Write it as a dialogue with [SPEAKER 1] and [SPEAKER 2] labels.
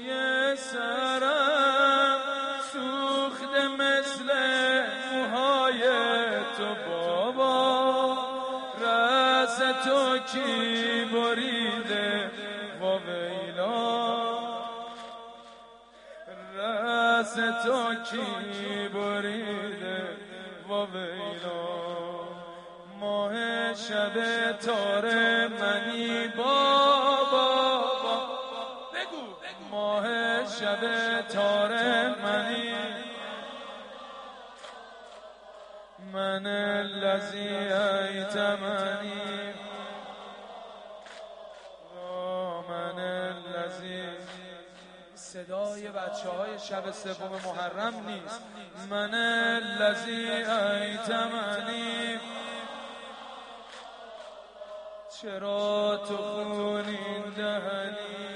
[SPEAKER 1] موی سرم سوخته مثل موهای تو بابا، رأس تو کی بریده و ویلا، رأس تو کی بریده و ویلا. ماه شب تار منی بابا، بگو ماه شب تار منی، من الذی ایتمنی، من الذی. صدای بچه‌های شب سوم محرم نیست. من الذی ایتمنی، چرا تو خونین دهنی